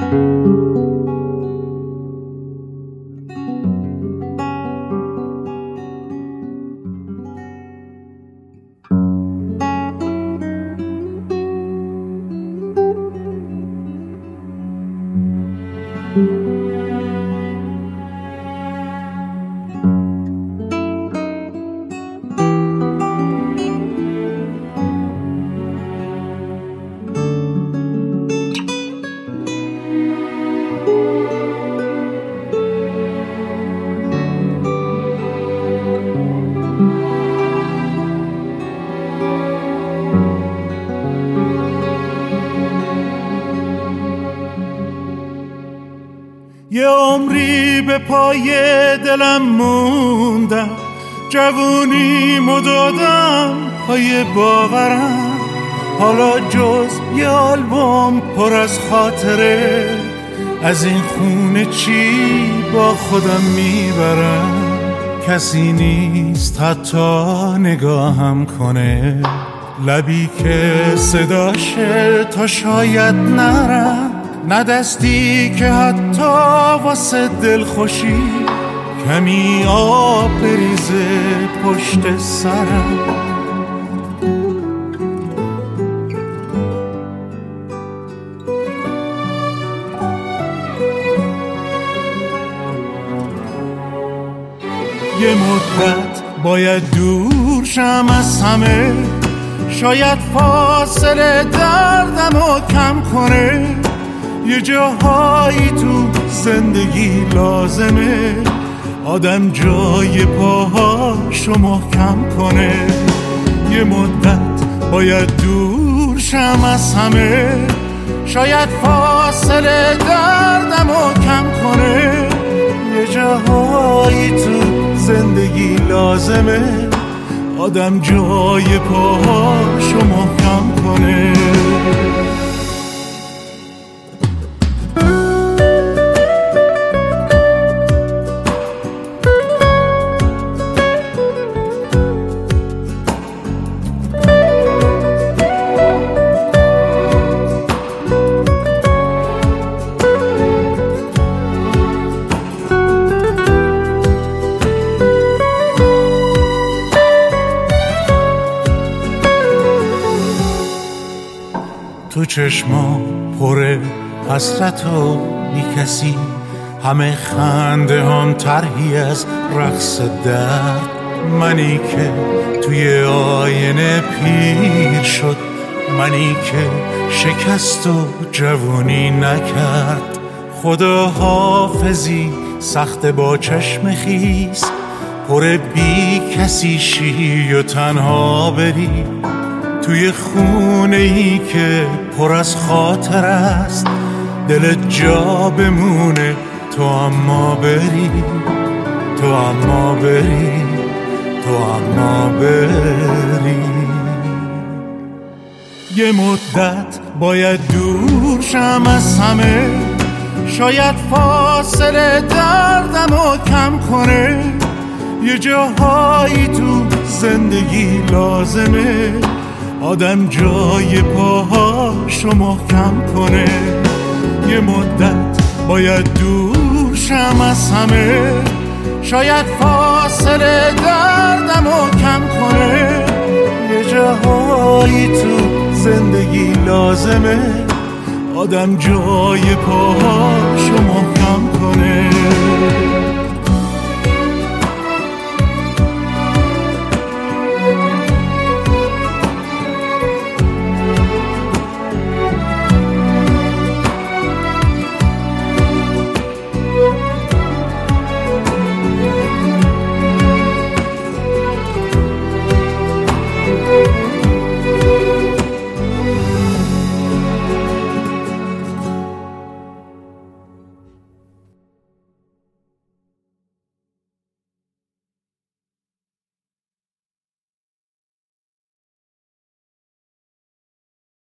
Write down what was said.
یه عمری به پای دلم موندم، جوونیمو دادم پای باورم، حالا جز یه آلبوم پر از خاطره، از این خونه چی با خودم میبرم. کسی نیست حتی نگاهم کنه، لبی که صداشه تا شاید نرم، نه دستی که حتی واسه دل خوشی کمی آب بریزه پشت سرم. یه مدت باید دور شم از همه، شاید فاصله دردمو کم کنه، یه جاهایی تو زندگی لازمه آدم جای پاهاشو محکم کنه. یه مدت باید دور شم از همه، شاید فاصله دردمو کم کنه، یه جاهایی تو زندگی لازمه آدم جای پاهاشو محکم کنه. تو چشما پر حسرت و بی کسی، همه خنده هم طرحی از رقص درد، منی که توی آینه پیر شد، منی که شکست و جوونی نکرد. خدا حافظی سخت با چشم خیس، پر بی کسی شی و تنها بری، توی خونه ای که پر از خاطر است، دلت جا بمونه تو اما بری، تو اما بری، تو اما بری. یه مدت باید دور شم از همه، شاید فاصله دردمو کم کنه، یه جاهایی تو زندگی لازمه آدم جای پاهاشو محکم کنه. یه مدت باید دور شم از همه، شاید فاصله دردمو کم کنه، یه جاهایی تو زندگی لازمه آدم جای پاهاشو محکم کنه.